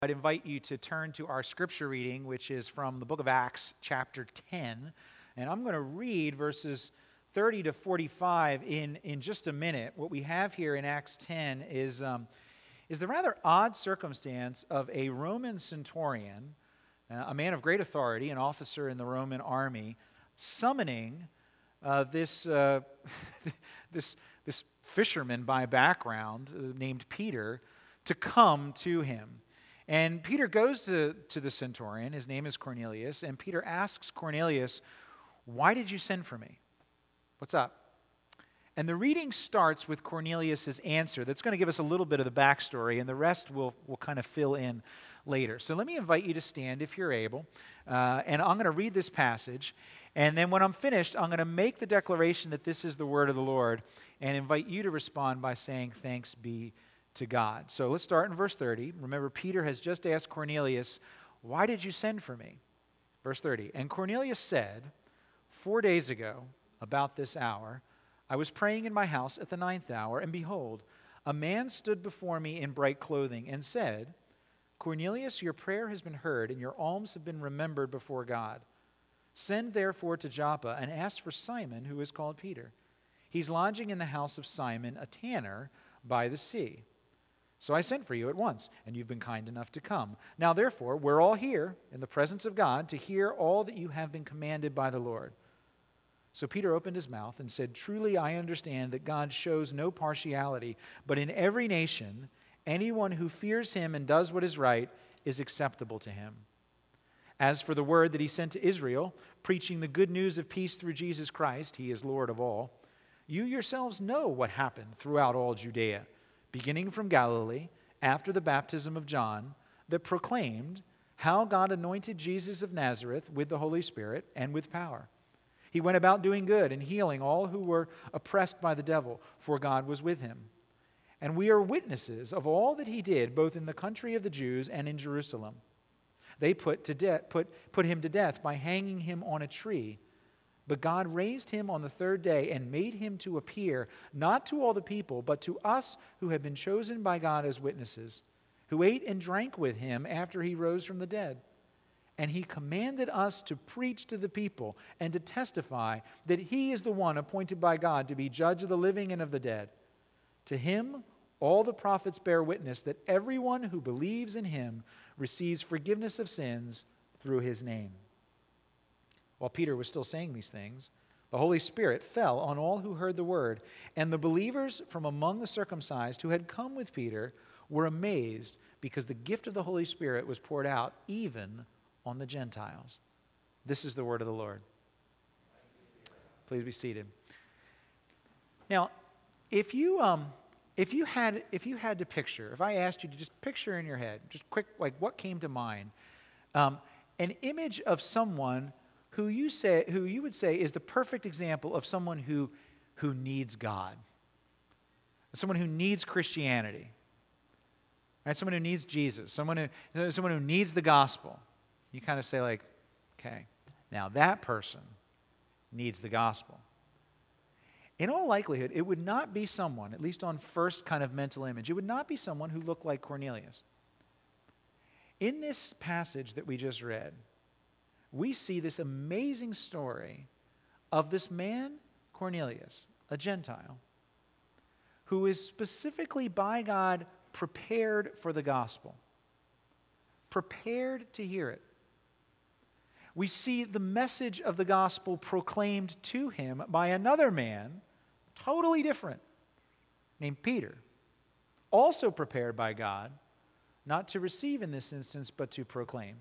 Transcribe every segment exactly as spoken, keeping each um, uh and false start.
I'd invite you to turn to our scripture reading, which is from the book of Acts, chapter ten. And I'm going to read verses thirty to forty-five in, in just a minute. What we have here in Acts ten is, um, is the rather odd circumstance of a Roman centurion, uh, a man of great authority, an officer in the Roman army, summoning uh, this, uh, this, this fisherman by background uh, named Peter to come to him. And Peter goes to, to the centurion. His name is Cornelius. And Peter asks Cornelius, "Why did you send for me? What's up?" And the reading starts with Cornelius' answer. That's going to give us a little bit of the backstory, and the rest we'll, we'll kind of fill in later. So let me invite you to stand if you're able. Uh, and I'm going to read this passage. And then when I'm finished, I'm going to make the declaration that this is the word of the Lord and invite you to respond by saying, "Thanks be to God." So let's start in verse thirty. Remember, Peter has just asked Cornelius, "Why did you send for me?" Verse thirty, "And Cornelius said, Four days ago, about this hour, I was praying in my house at the ninth hour, and behold, a man stood before me in bright clothing and said, Cornelius, your prayer has been heard, and your alms have been remembered before God. Send therefore to Joppa and ask for Simon, who is called Peter. He's lodging in the house of Simon, a tanner, by the sea. So I sent for you at once, and you've been kind enough to come. Now therefore, we're all here in the presence of God to hear all that you have been commanded by the Lord." So Peter opened his mouth and said, "Truly I understand that God shows no partiality, but in every nation, anyone who fears him and does what is right is acceptable to him. As for the word that he sent to Israel, preaching the good news of peace through Jesus Christ, he is Lord of all, you yourselves know what happened throughout all Judea, beginning from Galilee, after the baptism of John, that proclaimed how God anointed Jesus of Nazareth with the Holy Spirit and with power. He went about doing good and healing all who were oppressed by the devil, for God was with him. And we are witnesses of all that he did, both in the country of the Jews and in Jerusalem. They put, to de- put, put him to death by hanging him on a tree. But God raised him on the third day and made him to appear, not to all the people, but to us who have been chosen by God as witnesses, who ate and drank with him after he rose from the dead. And he commanded us to preach to the people and to testify that he is the one appointed by God to be judge of the living and of the dead. To him, all the prophets bear witness that everyone who believes in him receives forgiveness of sins through his name." While Peter was still saying these things, the Holy Spirit fell on all who heard the word, and the believers from among the circumcised who had come with Peter were amazed because the gift of the Holy Spirit was poured out even on the Gentiles. This is the word of the Lord. Please be seated. Now, if you um, if you had if you had to picture, if I asked you to just picture in your head, just quick, like what came to mind, um, an image of someone who you say who you would say is the perfect example of someone who who needs God, someone who needs Christianity, right? Someone who needs Jesus, someone who someone who needs the gospel. You kind of say like, okay, now that person needs the gospel. In all likelihood, it would not be someone, at least on first kind of mental image, it would not be someone who looked like Cornelius. In this passage that we just read, we see this amazing story of this man, Cornelius, a Gentile, who is specifically by God prepared for the gospel, prepared to hear it. We see the message of the gospel proclaimed to him by another man, totally different, named Peter, also prepared by God, not to receive in this instance, but to proclaim.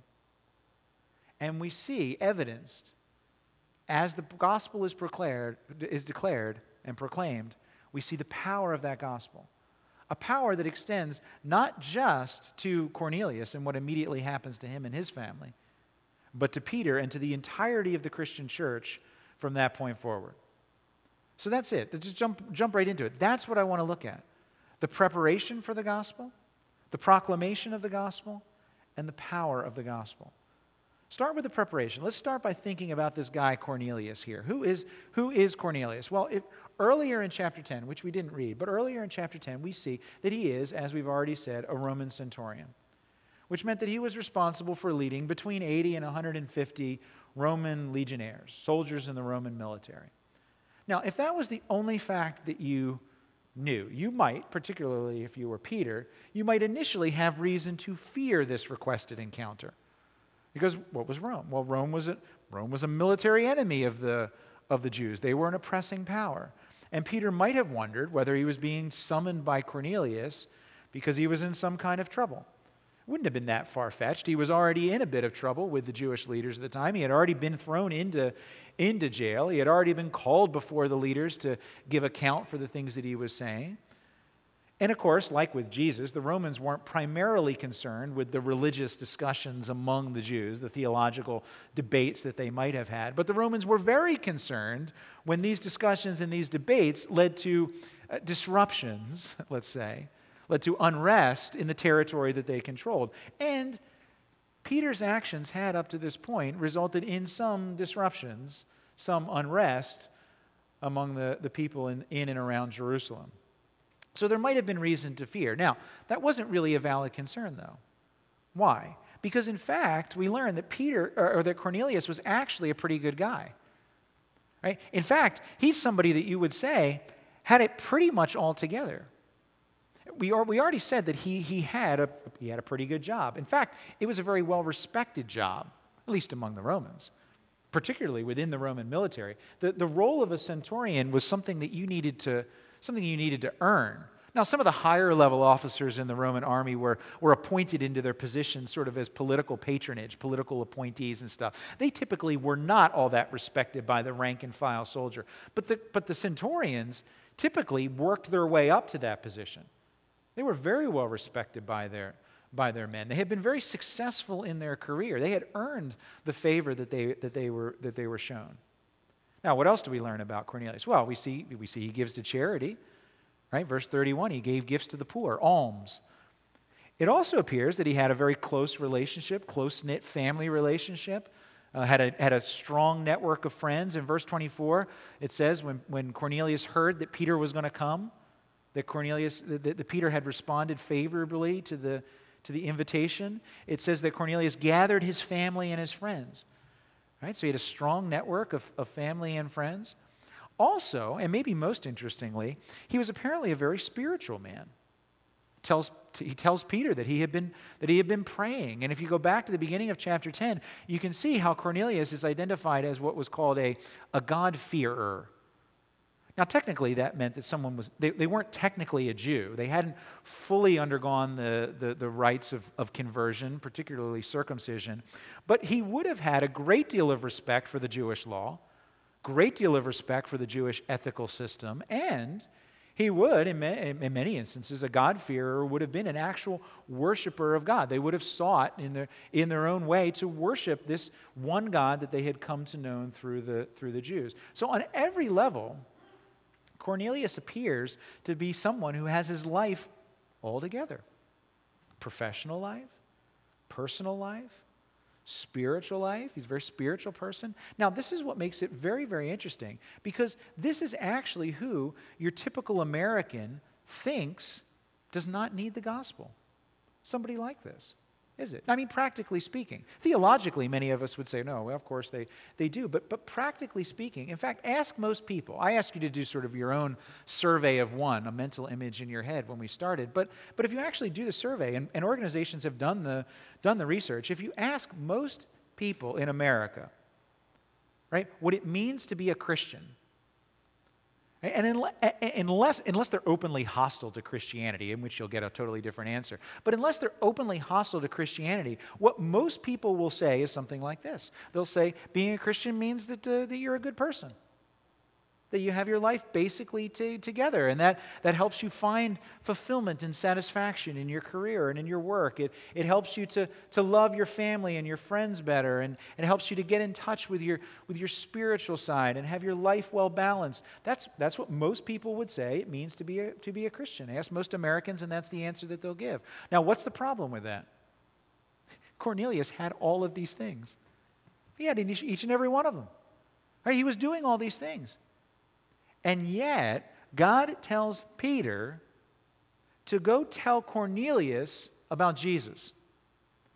And we see evidenced, as the gospel is declared, is declared and proclaimed, we see the power of that gospel. A power that extends not just to Cornelius and what immediately happens to him and his family, but to Peter and to the entirety of the Christian church from that point forward. So that's it. Just jump, jump right into it. That's what I want to look at. The preparation for the gospel, the proclamation of the gospel, and the power of the gospel. Start with the preparation. Let's start by thinking about this guy Cornelius here. Who is, who is Cornelius? Well, if, earlier in chapter ten, which we didn't read, but earlier in chapter ten, we see that he is, as we've already said, a Roman centurion. which meant that he was responsible for leading between eighty and one hundred fifty Roman legionnaires, soldiers in the Roman military. Now, if that was the only fact that you knew, you might, particularly if you were Peter, you might initially have reason to fear this requested encounter. Because what was Rome? Well, Rome was a, Rome was a military enemy of the, of the Jews. They were an oppressing power. And Peter might have wondered whether he was being summoned by Cornelius because he was in some kind of trouble. Wouldn't have been that far-fetched. He was already in a bit of trouble with the Jewish leaders at the time. He had already been thrown into, into jail. He had already been called before the leaders to give account for the things that he was saying. And of course, like with Jesus, the Romans weren't primarily concerned with the religious discussions among the Jews, the theological debates that they might have had. But the Romans were very concerned when these discussions and these debates led to uh, disruptions, let's say, led to unrest in the territory that they controlled. And Peter's actions had, up to this point, resulted in some disruptions, some unrest among the, the people in, in and around Jerusalem. So there might have been reason to fear. Now, that wasn't really a valid concern, though. Why? Because, in fact, we learn that Peter, or, or that Cornelius was actually a pretty good guy. Right? In fact, he's somebody that you would say had it pretty much all together. We, are, we already said that he, he, had a, he had a pretty good job. In fact, it was a very well-respected job, at least among the Romans, particularly within the Roman military. The, the role of a centurion was something that you needed to, something you needed to earn. Now, some of the higher-level officers in the Roman army were, were appointed into their positions sort of as political patronage, political appointees and stuff. They typically were not all that respected by the rank-and-file soldier. But the, but the centurions typically worked their way up to that position. They were very well respected by their, by their men. They had been very successful in their career. They had earned the favor that they, that they, were, that they were shown. Now, what else do we learn about Cornelius? Well, we see, we see he gives to charity. Right? Verse thirty-one, he gave gifts to the poor, alms. It also appears that he had a very close relationship, close-knit family relationship, uh, had, a, had a strong network of friends. In verse twenty-four, it says when, when Cornelius heard that Peter was going to come, that Cornelius, that, that Peter had responded favorably to the, to the invitation. It says that Cornelius gathered his family and his friends. Right? So he had a strong network of, of family and friends. Also, and maybe most interestingly, he was apparently a very spiritual man. He tells, he tells Peter that he had been, that he had been praying. And if you go back to the beginning of chapter ten, you can see how Cornelius is identified as what was called a, a God-fearer. Now, technically, that meant that someone was, they, they weren't technically a Jew. They hadn't fully undergone the, the, the rites of, of conversion, particularly circumcision. But he would have had a great deal of respect for the Jewish law, great deal of respect for the Jewish ethical system, and he would, in, ma- in many instances, a God-fearer would have been an actual worshiper of God. They would have sought in their, in their own way to worship this one God that they had come to know through the, through the Jews. So on every level, Cornelius appears to be someone who has his life all together. Professional life, personal life, spiritual life. He's a very spiritual person. Now, this is what makes it very, very interesting, because this is actually who your typical American thinks does not need the gospel. Somebody like this, is it? I mean, practically speaking. Theologically, many of us would say, no, well, of course they, they do. But, but practically speaking, in fact, ask most people. I asked you to do sort of your own survey of one, a mental image in your head when we started. But, but if you actually do the survey, and, and organizations have done the, done the research, if you ask most people in America, right, what it means to be a Christian, and unless, unless they're openly hostile to Christianity, in which you'll get a totally different answer, but unless they're openly hostile to Christianity, what most people will say is something like this. They'll say, being a Christian means that, uh, that you're a good person, that you have your life basically t- together, and that, that helps you find fulfillment and satisfaction in your career and in your work. It, it helps you to, to love your family and your friends better, and it helps you to get in touch with your, with your spiritual side and have your life well balanced. That's, that's what most people would say it means to be, a, to be a Christian. Ask most Americans, and that's the answer that they'll give. Now, what's the problem with that? Cornelius had all of these things. He had each, each and every one of them. Right? He was doing all these things. And yet, God tells Peter to go tell Cornelius about Jesus.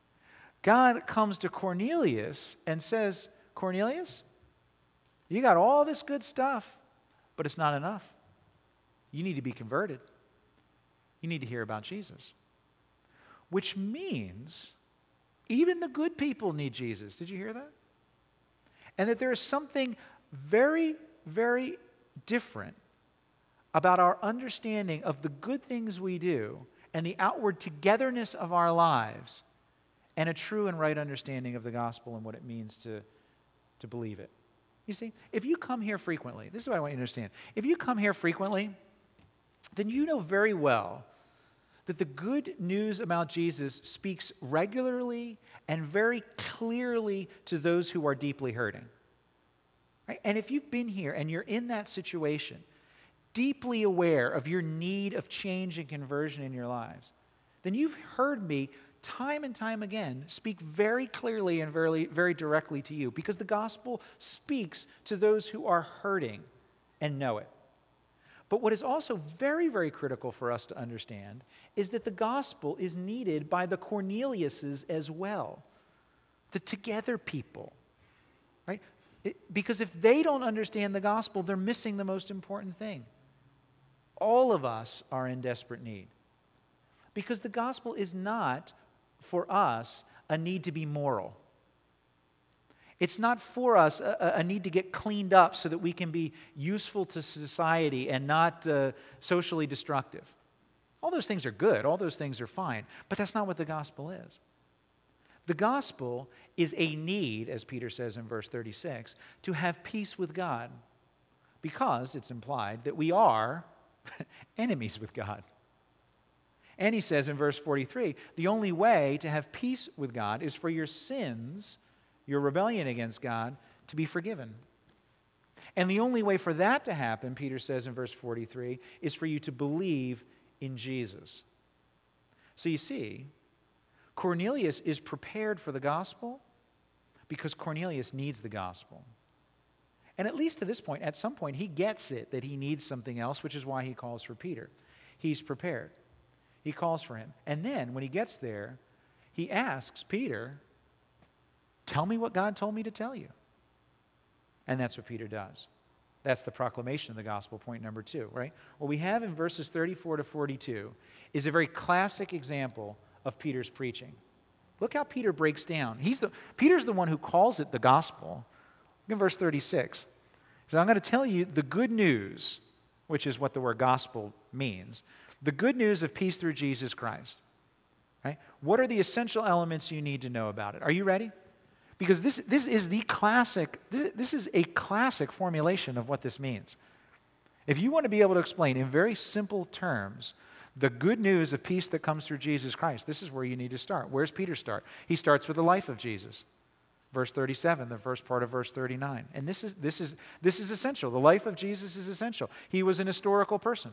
God comes to Cornelius and says, Cornelius, you got all this good stuff, but it's not enough. You need to be converted. You need to hear about Jesus. Which means even the good people need Jesus. Did you hear that? And that there is something very, very different about our understanding of the good things we do and the outward togetherness of our lives and a true and right understanding of the gospel and what it means to, to believe it. You see, if you come here frequently, this is what I want you to understand. If you come here frequently, then you know very well that the good news about Jesus speaks regularly and very clearly to those who are deeply hurting. Right? And if you've been here and you're in that situation, deeply aware of your need of change and conversion in your lives, then you've heard me time and time again speak very clearly and very, very directly to you, because the gospel speaks to those who are hurting and know it. But what is also very, very critical for us to understand is that the gospel is needed by the Corneliuses as well, the together people, right? It, because if they don't understand the gospel, they're missing the most important thing. All of us are in desperate need. Because the gospel is not, for us, a need to be moral. It's not for us a, a need to get cleaned up so that we can be useful to society and not uh, socially destructive. All those things are good. All those things are fine. But that's not what the gospel is. The gospel is a need, as Peter says in verse thirty-six, to have peace with God, because it's implied that we are enemies with God. And he says in verse forty-three, the only way to have peace with God is for your sins, your rebellion against God, to be forgiven. And the only way for that to happen, Peter says in verse forty-three, is for you to believe in Jesus. So you see, Cornelius is prepared for the gospel because Cornelius needs the gospel. And at least to this point, at some point, he gets it that he needs something else, which is why he calls for Peter. He's prepared. He calls for him. And then when he gets there, he asks Peter, tell me what God told me to tell you. And that's what Peter does. That's the proclamation of the gospel, point number two, right? What we have in verses thirty-four to forty-two is a very classic example of Peter's preaching. Look how Peter breaks down. He's the, Peter's the one who calls it the gospel. Look at verse thirty-six. So I'm going to tell you the good news, which is what the word gospel means. The good news of peace through Jesus Christ. Right? What are the essential elements you need to know about it? Are you ready? Because this, this is the classic, this, this is a classic formulation of what this means. If you want to be able to explain in very simple terms the good news of peace that comes through Jesus Christ, this is where you need to start. Where's Peter start? He starts with the life of Jesus. Verse thirty-seven, the first part of verse thirty-nine. And this is, this is, this is essential. The life of Jesus is essential. He was an historical person.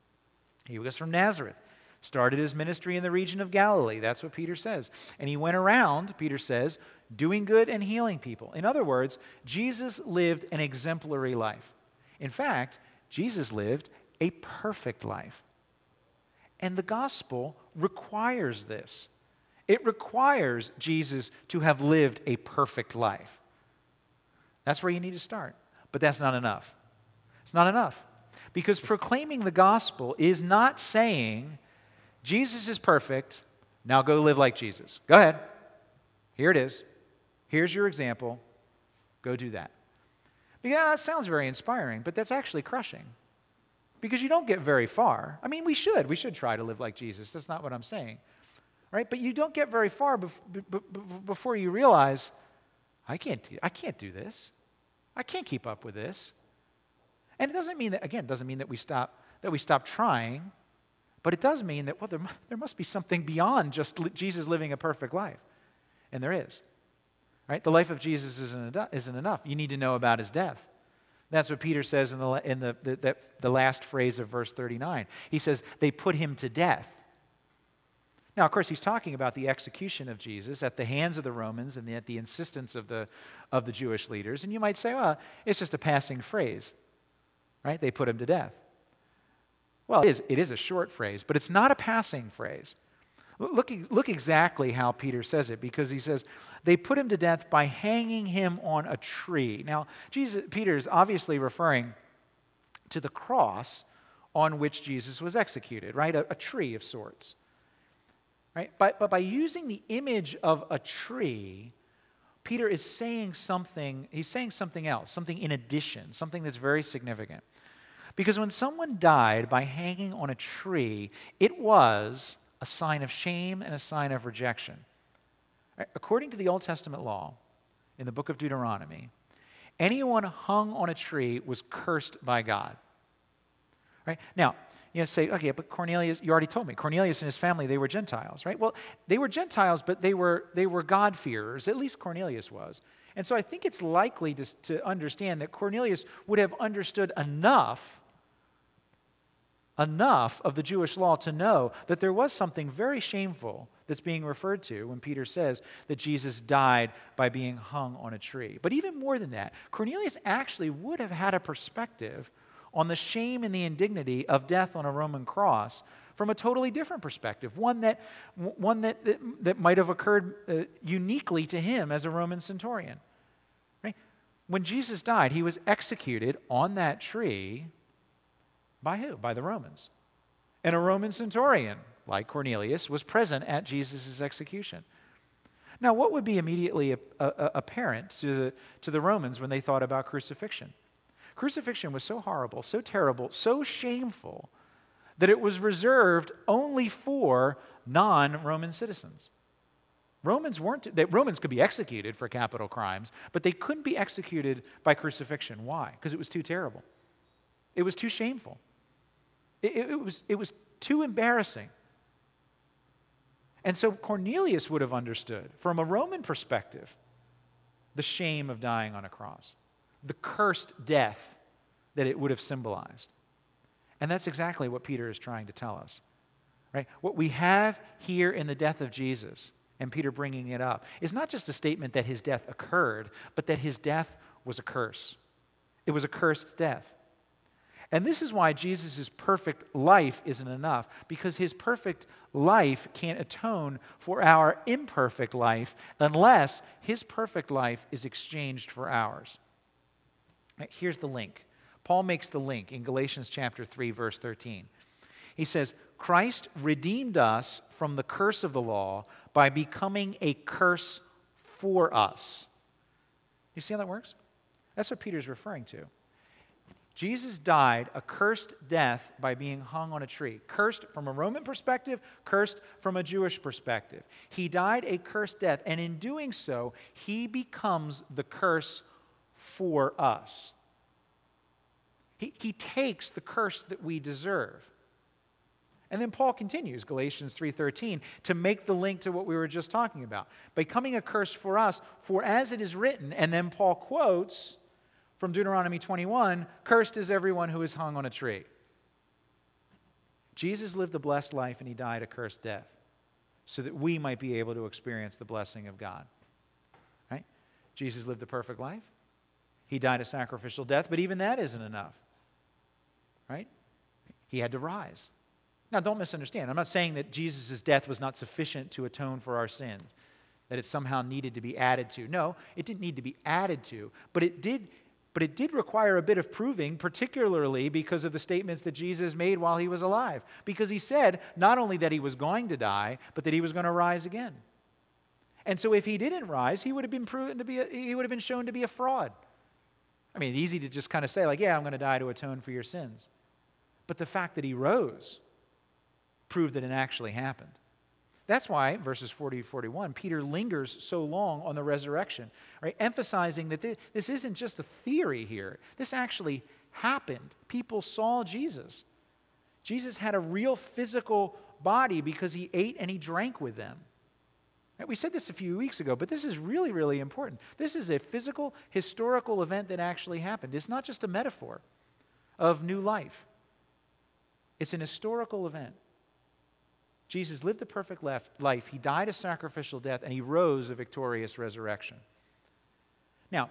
He was from Nazareth. Started his ministry in the region of Galilee. That's what Peter says. And he went around, Peter says, doing good and healing people. In other words, Jesus lived an exemplary life. In fact, Jesus lived a perfect life. And the gospel requires this. It requires Jesus to have lived a perfect life. That's where you need to start. But that's not enough. It's not enough. Because proclaiming the gospel is not saying, Jesus is perfect, now go live like Jesus. Go ahead. Here it is. Here's your example. Go do that. Because that sounds very inspiring, but that's actually crushing. Because you don't get very far. I mean, we should. We should try to live like Jesus. That's not what I'm saying. Right? But you don't get very far before you realize, I can't, I can't do this. I can't keep up with this. And it doesn't mean that, again, it doesn't mean that we stop, that we stop trying, but it does mean that, well, there, there must be something beyond just li- Jesus living a perfect life. And there is. Right? The life of Jesus isn't, isn't enough. You need to know about his death. That's what Peter says in the, in the, the, the, the last phrase of verse thirty-nine. He says, they put him to death. Now, of course, he's talking about the execution of Jesus at the hands of the Romans and the, at the insistence of the, of the Jewish leaders. And you might say, well, it's just a passing phrase, right? They put him to death. Well, it is, it is a short phrase, but it's not a passing phrase. Look, look exactly how Peter says it, because he says, they put him to death by hanging him on a tree. Now, Jesus, Peter is obviously referring to the cross on which Jesus was executed, right? A, a tree of sorts. Right? But, but by using the image of a tree, Peter is saying something, he's saying something else, something in addition, something that's very significant. Because when someone died by hanging on a tree, it was a sign of shame and a sign of rejection. Right? According to the Old Testament law, in the book of Deuteronomy, anyone hung on a tree was cursed by God. Right? Now, you know, say, okay, but Cornelius, you already told me, Cornelius and his family, they were Gentiles, right? Well, they were Gentiles, but they were they were God-fearers, at least Cornelius was. And so I think it's likely to, to understand that Cornelius would have understood enough, enough of the Jewish law to know that there was something very shameful that's being referred to when Peter says that Jesus died by being hung on a tree. But even more than that, Cornelius actually would have had a perspective on the shame and the indignity of death on a Roman cross from a totally different perspective, one that, one that, that, that might have occurred uh, uniquely to him as a Roman centurion. Right? When Jesus died, he was executed on that tree by who? By the Romans. And a Roman centurion, like Cornelius, was present at Jesus' execution. Now, what would be immediately a, a, apparent to the, to the Romans when they thought about crucifixion? Crucifixion was so horrible, so terrible, so shameful that it was reserved only for non-Roman citizens. Romans weren't, that Romans could be executed for capital crimes, but they couldn't be executed by crucifixion. Why? Because it was too terrible. It was too shameful. It, it, it was, it was too embarrassing. And so Cornelius would have understood, from a Roman perspective, the shame of dying on a cross, the cursed death that it would have symbolized. And that's exactly what Peter is trying to tell us. Right? What we have here in the death of Jesus, and Peter bringing it up, is not just a statement that his death occurred, but that his death was a curse. It was a cursed death. And this is why Jesus' perfect life isn't enough, because his perfect life can't atone for our imperfect life unless his perfect life is exchanged for ours. Here's the link. Paul makes the link in Galatians chapter three, verse thirteen. He says, Christ redeemed us from the curse of the law by becoming a curse for us. You see how that works? That's what Peter's referring to. Jesus died a cursed death by being hung on a tree. Cursed from a Roman perspective, cursed from a Jewish perspective. He died a cursed death, and in doing so, he becomes the curse for us. He, he takes the curse that we deserve. And then Paul continues, Galatians three thirteen, to make the link to what we were just talking about. Becoming a curse for us, for as it is written, and then Paul quotes from Deuteronomy twenty-one, cursed is everyone who is hung on a tree. Jesus lived a blessed life and he died a cursed death so that we might be able to experience the blessing of God. Right? Jesus lived a perfect life. He died a sacrificial death, but even that isn't enough. Right? He had to rise. Now, don't misunderstand. I'm not saying that Jesus' death was not sufficient to atone for our sins, that it somehow needed to be added to. No, it didn't need to be added to, but it did, but it did require a bit of proving, particularly because of the statements that Jesus made while he was alive. Because he said not only that he was going to die, but that he was going to rise again. And so if he didn't rise, he would have been proven to be a, he would have been shown to be a fraud. I mean, it's easy to just kind of say, like, yeah, I'm going to die to atone for your sins. But the fact that he rose proved that it actually happened. That's why, verses forty to forty-one, Peter lingers so long on the resurrection, right? Emphasizing that this, this isn't just a theory here. This actually happened. People saw Jesus. Jesus had a real physical body because he ate and he drank with them. Right? We said this a few weeks ago, but this is really, really important. This is a physical, historical event that actually happened. It's not just a metaphor of new life. It's an historical event. Jesus lived a perfect life. He died a sacrificial death, and he rose a victorious resurrection. Now,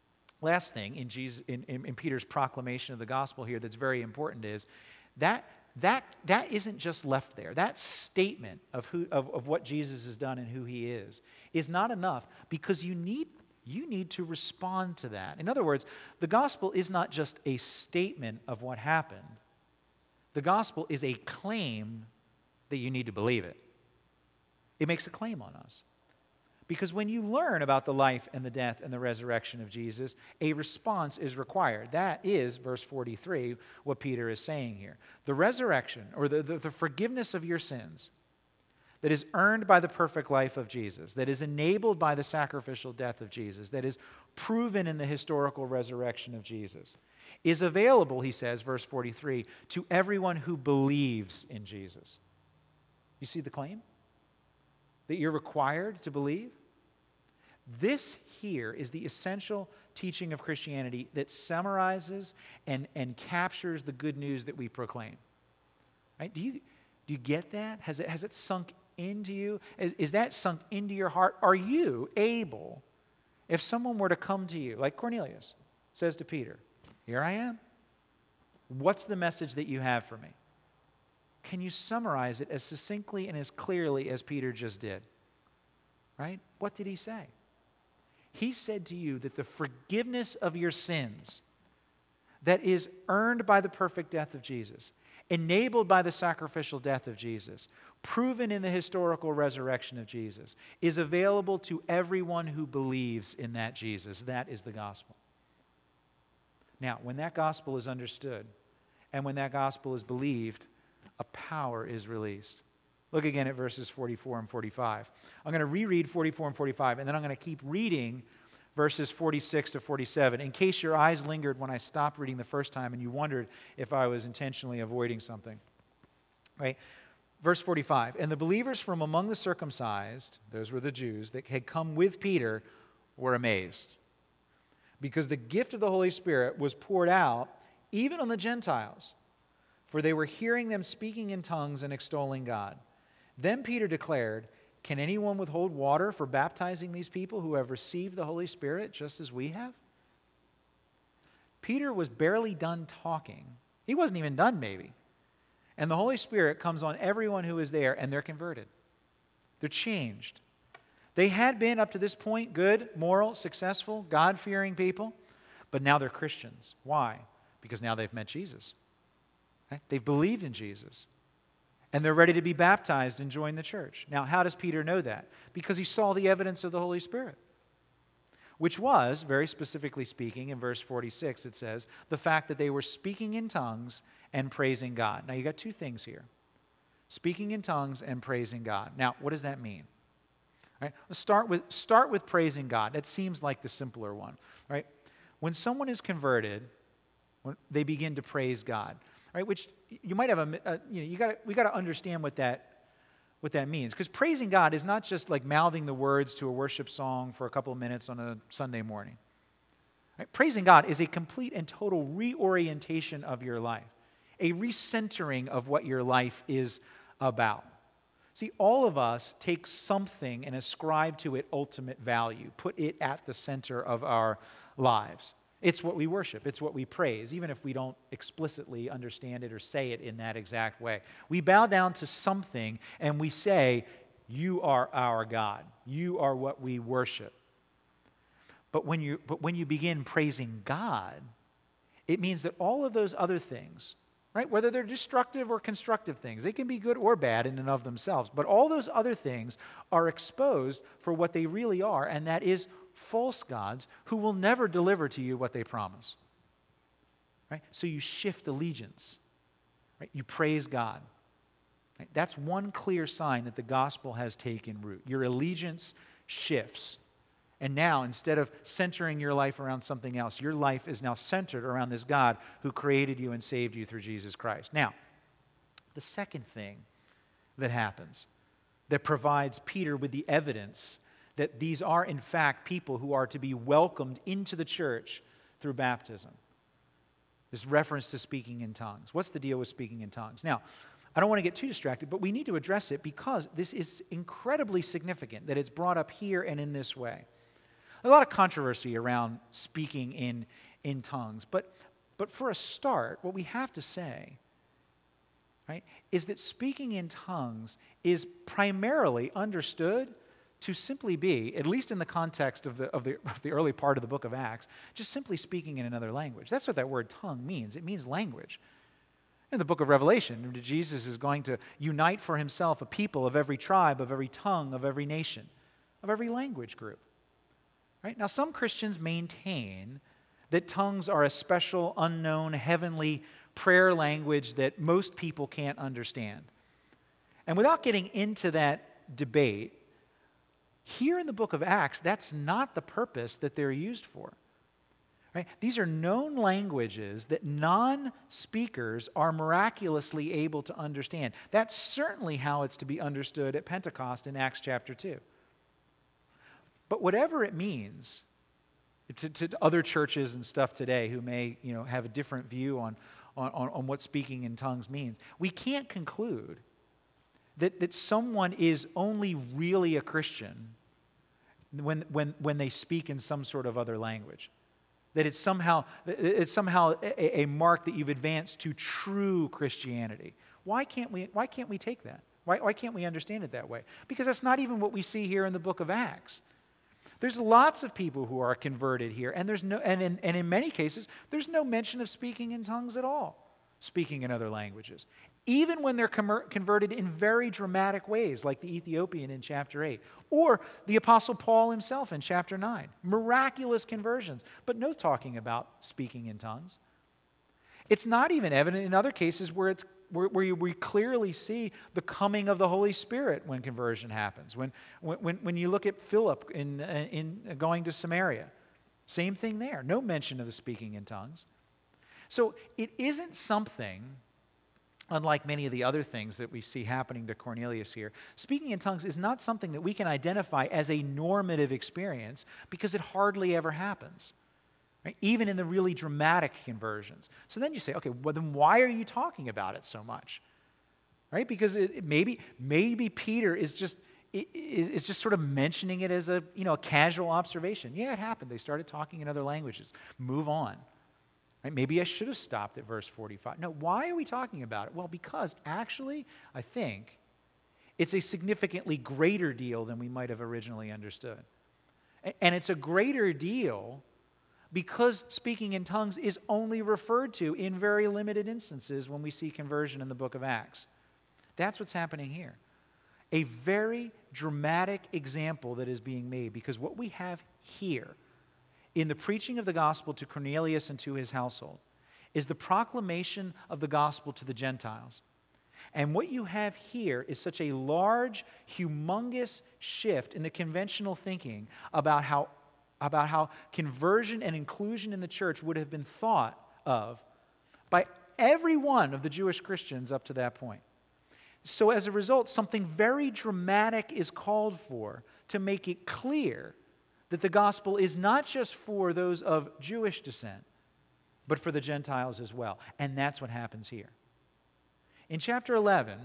last thing in, Jesus, in, in, in Peter's proclamation of the gospel here that's very important is that that, that isn't just left there. That statement of, who, of, of what Jesus has done and who he is is not enough, because you need, you need to respond to that. In other words, the gospel is not just a statement of what happened. The gospel is a claim that you need to believe it. It makes a claim on us. Because when you learn about the life and the death and the resurrection of Jesus, a response is required. That is, verse forty-three, what Peter is saying here. The resurrection, or the, the, the forgiveness of your sins, that is earned by the perfect life of Jesus, that is enabled by the sacrificial death of Jesus, that is proven in the historical resurrection of Jesus, is available, he says, verse forty-three, to everyone who believes in Jesus. You see the claim? That you're required to believe? This here is the essential teaching of Christianity that summarizes and, and captures the good news that we proclaim. Right? Do you, do you get that? Has it, has it sunk into you? Is, is that sunk into your heart? Are you able, if someone were to come to you, like Cornelius says to Peter, here I am. What's the message that you have for me? Can you summarize it as succinctly and as clearly as Peter just did? Right? What did he say? He said to you that the forgiveness of your sins that is earned by the perfect death of Jesus, enabled by the sacrificial death of Jesus, proven in the historical resurrection of Jesus, is available to everyone who believes in that Jesus. That is the gospel. Now, when that gospel is understood and when that gospel is believed, a power is released. Look again at verses forty-four and forty-five. I'm going to reread forty-four and forty-five, and then I'm going to keep reading verses forty-six to forty-seven, in case your eyes lingered when I stopped reading the first time and you wondered if I was intentionally avoiding something. Right? Verse forty-five, and the believers from among the circumcised, those were the Jews, that had come with Peter, were amazed, because the gift of the Holy Spirit was poured out even on the Gentiles, for they were hearing them speaking in tongues and extolling God. Then Peter declared, can anyone withhold water for baptizing these people who have received the Holy Spirit just as we have? Peter was barely done talking. He wasn't even done, maybe. And the Holy Spirit comes on everyone who is there, and they're converted. They're changed. They had been, up to this point, good, moral, successful, God-fearing people, but now they're Christians. Why? Because now they've met Jesus. Right? They've believed in Jesus. And they're ready to be baptized and join the church. Now, how does Peter know that? Because he saw the evidence of the Holy Spirit, which was, very specifically speaking, in verse forty-six, it says, the fact that they were speaking in tongues and praising God. Now, you got two things here. Speaking in tongues and praising God. Now, what does that mean? All right, let's start with, start with praising God. That seems like the simpler one. Right? When someone is converted, when they begin to praise God. Right, which you might have a, a you know, you got we got to understand what that what that means, because praising God is not just like mouthing the words to a worship song for a couple of minutes on a Sunday morning. Right? Praising God is a complete and total reorientation of your life, a recentering of what your life is about. See, all of us take something and ascribe to it ultimate value, put it at the center of our lives. It's what we worship. It's what we praise, even if we don't explicitly understand it or say it in that exact way. We bow down to something and we say, you are our God. You are what we worship. But when you, but when you begin praising God, it means that all of those other things, right, whether they're destructive or constructive things, they can be good or bad in and of themselves, but all those other things are exposed for what they really are, and that is false gods who will never deliver to you what they promise. Right? So you shift allegiance. Right? You praise God. Right? That's one clear sign that the gospel has taken root. Your allegiance shifts. And now, instead of centering your life around something else, your life is now centered around this God who created you and saved you through Jesus Christ. Now, the second thing that happens that provides Peter with the evidence that these are, in fact, people who are to be welcomed into the church through baptism. This reference to speaking in tongues. What's the deal with speaking in tongues? Now, I don't want to get too distracted, but we need to address it because this is incredibly significant that it's brought up here and in this way. A lot of controversy around speaking in, in tongues, but, but for a start, what we have to say right, is that speaking in tongues is primarily understood to simply be, at least in the context of the, of the, of the early part of the book of Acts, just simply speaking in another language. That's what that word tongue means. It means language. In the book of Revelation, Jesus is going to unite for himself a people of every tribe, of every tongue, of every nation, of every language group. Right? Now, some Christians maintain that tongues are a special, unknown, heavenly prayer language that most people can't understand. And without getting into that debate, here in the book of Acts, that's not the purpose that they're used for. Right? These are known languages that non-speakers are miraculously able to understand. That's certainly how it's to be understood at Pentecost in Acts chapter two. But whatever it means to, to other churches and stuff today who may, you know, have a different view on, on, on what speaking in tongues means, we can't conclude that, that someone is only really a Christian when, when, when they speak in some sort of other language. That it's somehow, it's somehow a, a mark that you've advanced to true Christianity. Why can't we, why can't we take that? Why, why can't we understand it that way? Because that's not even what we see here in the book of Acts. There's lots of people who are converted here, and there's no, and in, and in many cases, there's no mention of speaking in tongues at all, speaking in other languages. Even when they're conver- converted in very dramatic ways, like the Ethiopian in chapter eight, or the Apostle Paul himself in chapter nine. Miraculous conversions, but no talking about speaking in tongues. It's not even evident in other cases where it's where, where we clearly see the coming of the Holy Spirit when conversion happens. When when when you look at Philip in in going to Samaria, same thing there. No mention of the speaking in tongues. So it isn't something, unlike many of the other things that we see happening to Cornelius here, speaking in tongues is not something that we can identify as a normative experience because it hardly ever happens, right? Even in the really dramatic conversions. So then you say, okay, well then why are you talking about it so much? Right? Because it, it maybe maybe Peter is just is just sort of mentioning it as a, you know, a casual observation. Yeah, it happened. They started talking in other languages. Move on. Right? Maybe I should have stopped at verse forty-five. No, why are we talking about it? Well, because actually, I think it's a significantly greater deal than we might have originally understood. And it's a greater deal because speaking in tongues is only referred to in very limited instances when we see conversion in the book of Acts. That's what's happening here. A very dramatic example that is being made, because what we have here in the preaching of the gospel to Cornelius and to his household is the proclamation of the gospel to the Gentiles. And what you have here is such a large, humongous shift in the conventional thinking about how, about how conversion and inclusion in the church would have been thought of by every one of the Jewish Christians up to that point. So as a result, something very dramatic is called for to make it clear that the gospel is not just for those of Jewish descent, but for the Gentiles as well. And that's what happens here. In chapter eleven,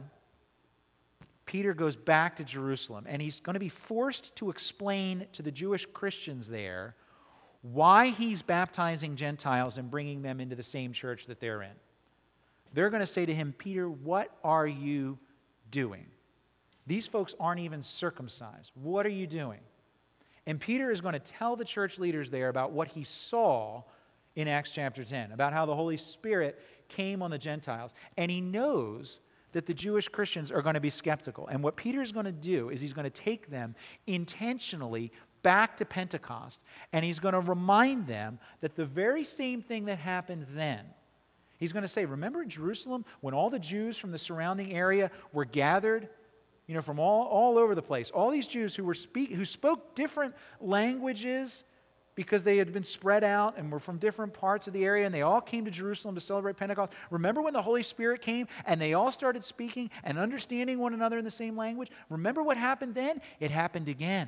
Peter goes back to Jerusalem, and he's going to be forced to explain to the Jewish Christians there why he's baptizing Gentiles and bringing them into the same church that they're in. They're going to say to him, Peter, what are you doing? These folks aren't even circumcised. What are you doing? And Peter is going to tell the church leaders there about what he saw in Acts chapter ten, about how the Holy Spirit came on the Gentiles. And he knows that the Jewish Christians are going to be skeptical. And what Peter is going to do is he's going to take them intentionally back to Pentecost, and he's going to remind them that the very same thing that happened then, he's going to say, remember in Jerusalem when all the Jews from the surrounding area were gathered, you know, from all, all over the place. All these Jews who were speak, who spoke different languages because they had been spread out and were from different parts of the area, and they all came to Jerusalem to celebrate Pentecost. Remember when the Holy Spirit came and they all started speaking and understanding one another in the same language? Remember what happened then? It happened again.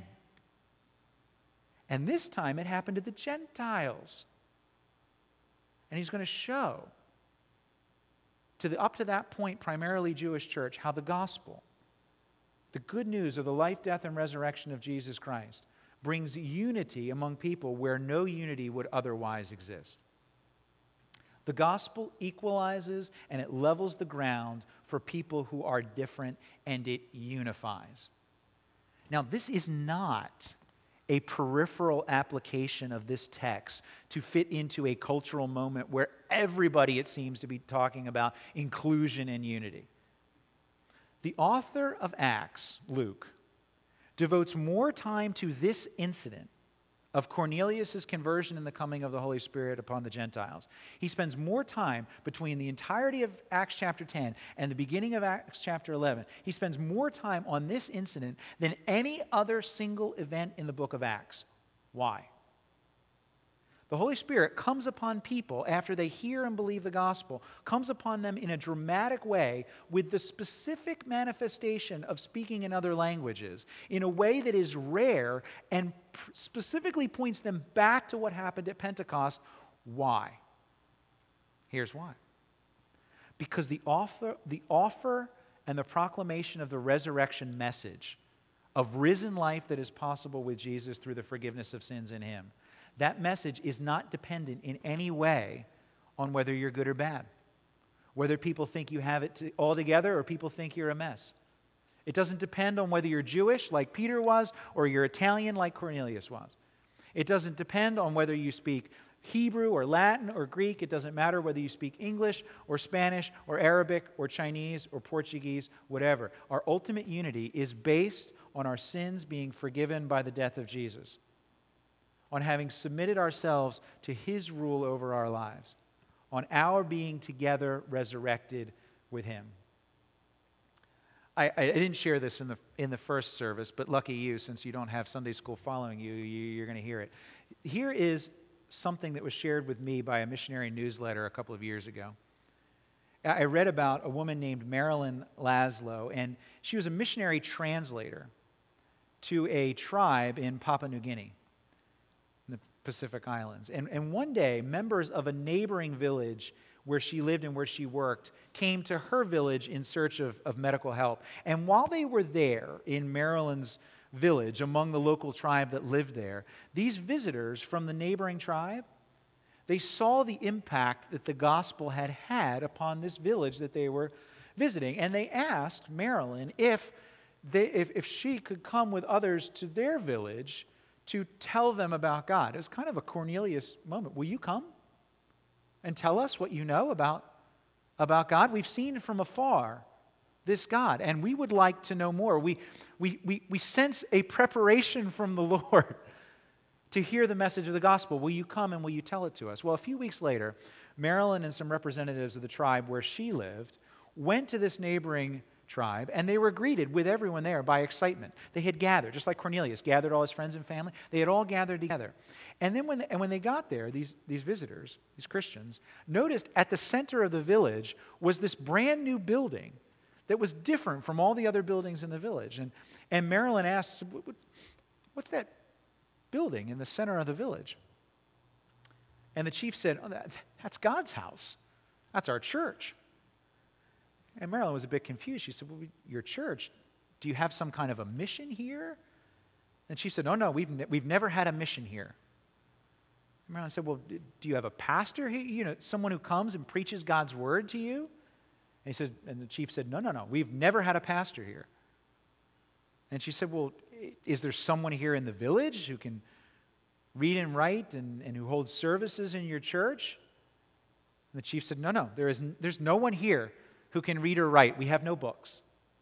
And this time it happened to the Gentiles. And he's going to show to the up to that point primarily Jewish church how the gospel, the good news of the life, death, and resurrection of Jesus Christ, brings unity among people where no unity would otherwise exist. The gospel equalizes and it levels the ground for people who are different, and it unifies. Now, this is not a peripheral application of this text to fit into a cultural moment where everybody, it seems, to be talking about inclusion and unity. The author of Acts, Luke, devotes more time to this incident of Cornelius' conversion and the coming of the Holy Spirit upon the Gentiles. He spends more time between the entirety of Acts chapter ten and the beginning of Acts chapter eleven. He spends more time on this incident than any other single event in the book of Acts. Why? The Holy Spirit comes upon people after they hear and believe the gospel, comes upon them in a dramatic way with the specific manifestation of speaking in other languages in a way that is rare and specifically points them back to what happened at Pentecost. Why? Here's why. Because the offer, the offer and the proclamation of the resurrection message of risen life that is possible with Jesus through the forgiveness of sins in Him, that message is not dependent in any way on whether you're good or bad, whether people think you have it to, all together or people think you're a mess. It doesn't depend on whether you're Jewish like Peter was or you're Italian like Cornelius was. It doesn't depend on whether you speak Hebrew or Latin or Greek. It doesn't matter whether you speak English or Spanish or Arabic or Chinese or Portuguese, whatever. Our ultimate unity is based on our sins being forgiven by the death of Jesus, on having submitted ourselves to His rule over our lives, on our being together resurrected with Him. I, I didn't share this in the in the first service, but lucky you, since you don't have Sunday school following you, you you're going to hear it. Here is something that was shared with me by a missionary newsletter a couple of years ago. I read about a woman named Marilyn Laszlo, and she was a missionary translator to a tribe in Papua New Guinea, in the Pacific Islands. And, and one day, members of a neighboring village where she lived and where she worked came to her village in search of, of medical help. And while they were there in Marilyn's village, among the local tribe that lived there, these visitors from the neighboring tribe, they saw the impact that the gospel had had upon this village that they were visiting. And they asked Marilyn if, they, if, if she could come with others to their village to tell them about God. It was kind of a Cornelius moment. Will you come and tell us what you know about, about God? We've seen from afar this God, and we would like to know more. We, we, we, we sense a preparation from the Lord to hear the message of the gospel. Will you come and will you tell it to us? Well, a few weeks later, Marilyn and some representatives of the tribe where she lived went to this neighboring tribe, and they were greeted with everyone there by excitement. They had gathered, just like Cornelius gathered all his friends and family. They had all gathered together. And then when they, and when they got there, these, these visitors, these Christians, noticed at the center of the village was this brand new building that was different from all the other buildings in the village. And, and Marilyn asked, what's that building in the center of the village? And the chief said, oh, that, that's God's house. That's our church. And Marilyn was a bit confused. She said, well, your church, do you have some kind of a mission here? And she said, oh, no, we've, ne- we've never had a mission here. And Marilyn said, well, do you have a pastor here? You know, someone who comes and preaches God's word to you? And he said, and the chief said, no, no, no, we've never had a pastor here. And she said, well, is there someone here in the village who can read and write and, and who holds services in your church? And the chief said, no, no, there is, there's no one here who can read or write. We have no books.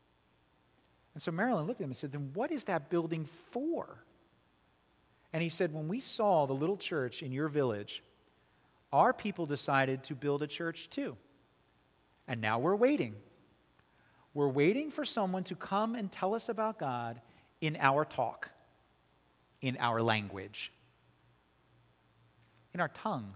And so Marilyn looked at him and said, then what is that building for? And he said, when we saw the little church in your village, our people decided to build a church too. And now we're waiting. We're waiting for someone to come and tell us about God in our talk, in our language, in our tongue.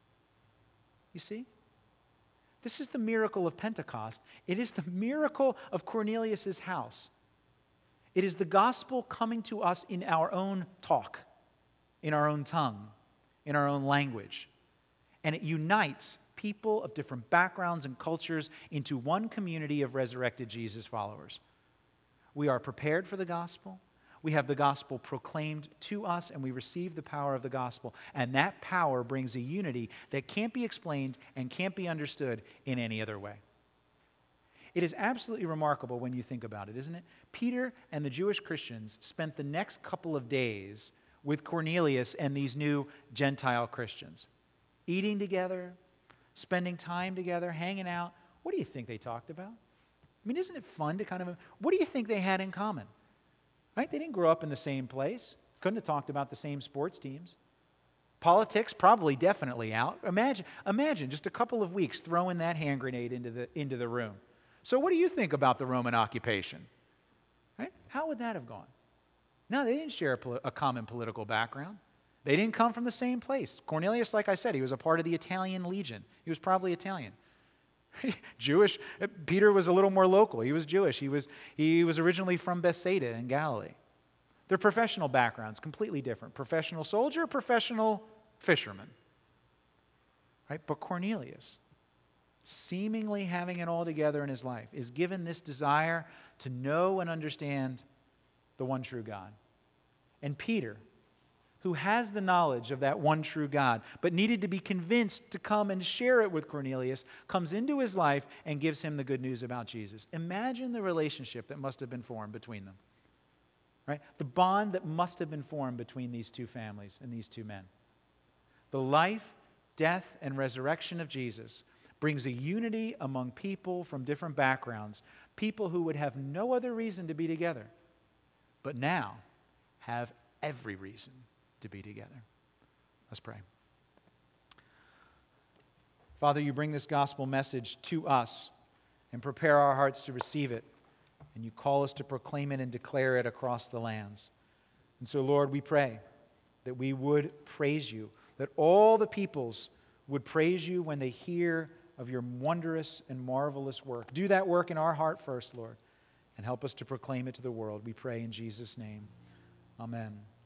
You see? This is the miracle of Pentecost. It is the miracle of Cornelius' house. It is the gospel coming to us in our own talk, in our own tongue, in our own language. And it unites people of different backgrounds and cultures into one community of resurrected Jesus followers. We are prepared for the gospel. We have the gospel proclaimed to us, and we receive the power of the gospel. And that power brings a unity that can't be explained and can't be understood in any other way. It is absolutely remarkable when you think about it, isn't it? Peter and the Jewish Christians spent the next couple of days with Cornelius and these new Gentile Christians, eating together, spending time together, hanging out. What do you think they talked about? I mean, isn't it fun to kind of, what do you think they had in common? Right? They didn't grow up in the same place. Couldn't have talked about the same sports teams. Politics, probably definitely out. Imagine, imagine just a couple of weeks throwing that hand grenade into the, into the room. So what do you think about the Roman occupation? Right? How would that have gone? No, they didn't share a, poli- a common political background. They didn't come from the same place. Cornelius, like I said, he was a part of the Italian legion. He was probably Italian. Jewish. Peter was a little more local. He was Jewish. He was, he was originally from Bethsaida in Galilee. Their professional backgrounds, completely different. Professional soldier, professional fisherman. Right? But Cornelius, seemingly having it all together in his life, is given this desire to know and understand the one true God. And Peter, who has the knowledge of that one true God, but needed to be convinced to come and share it with Cornelius, comes into his life and gives him the good news about Jesus. Imagine the relationship that must have been formed between them. Right? The bond that must have been formed between these two families and these two men. The life, death, and resurrection of Jesus brings a unity among people from different backgrounds, people who would have no other reason to be together, but now have every reason to be together. Let's pray. Father, you bring this gospel message to us and prepare our hearts to receive it. And you call us to proclaim it and declare it across the lands. And so, Lord, we pray that we would praise you, that all the peoples would praise you when they hear of your wondrous and marvelous work. Do that work in our heart first, Lord, and help us to proclaim it to the world. We pray in Jesus' name. Amen.